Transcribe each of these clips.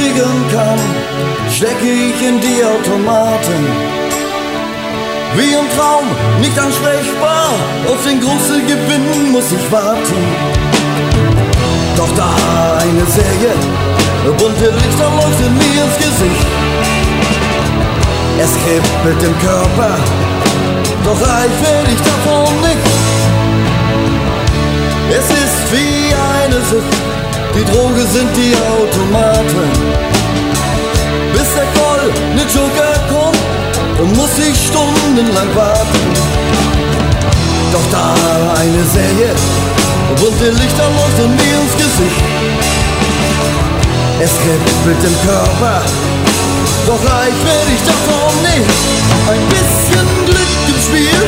bewegen kann, stecke ich in die Automaten. Wie im Traum, nicht ansprechbar, auf den großen Gewinn muss ich warten. Doch da eine Serie, bunte Lichter leuchten mir ins Gesicht. Es kribbelt im Körper, doch reich werd ich davon nicht. Es ist wie eine Sucht, die Droge sind die Automaten. Bis der goldene Joker kommt, muss ich stundenlang warten. Doch da eine Serie, bunte Lichter leuchten mir ins Gesicht. Es kribbelt im Körper, doch reich werd ich davon nicht. Ein bisschen Glück im Spiel,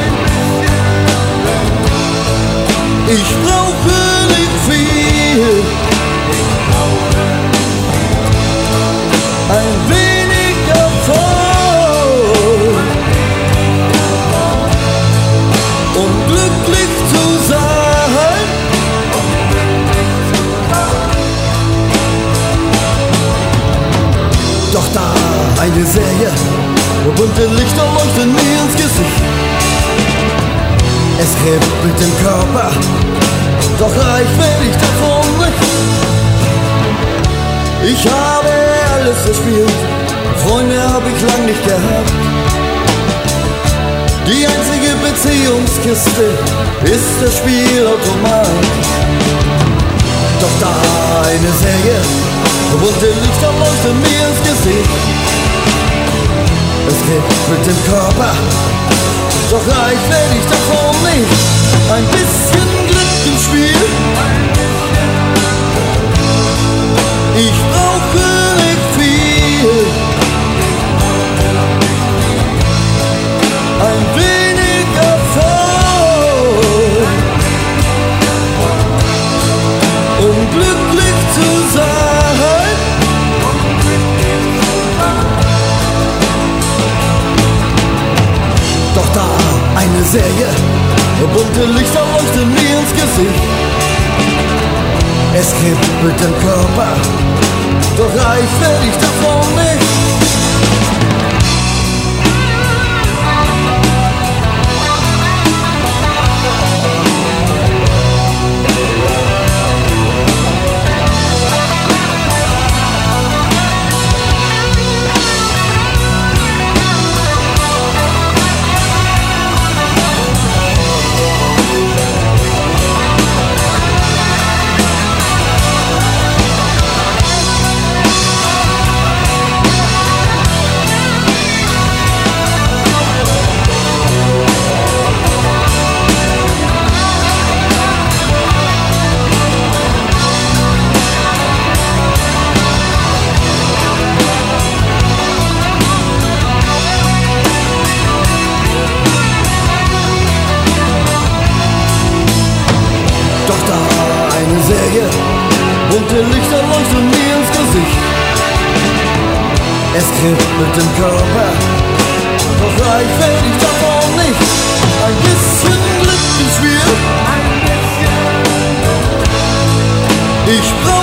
ich brauche nicht viel. Ein wenig Erfolg, um glücklich zu sein. Doch da eine Serie, bunte Lichter leuchten mir ins Gesicht. Es kribbelt im Körper, doch reich werd ich davon nicht. Ich habe alles verspielt, Freunde hab ich lang nicht gehabt. Die einzige Beziehungskiste ist der Spielautomat. Doch da eine Serie, bunte Lichter leuchten mir ins Gesicht. Es kribbelt im Körper, doch reich werd ich davon nicht. Ein bisschen Glück im Spiel, ich brauche nicht viel. Ein wenig Erfolg, um glücklich zu sein. Doch da eine Serie, bunte Lichter leuchten mir ins Gesicht. Es kribbelt im Körper, doch reich werd ich davon nicht. Bunte Lichter leuchten mir ins Gesicht. Es kribbelt im Körper, doch reich werd ich davon nicht. Ein bisschen Glück im Spiel, ich brauch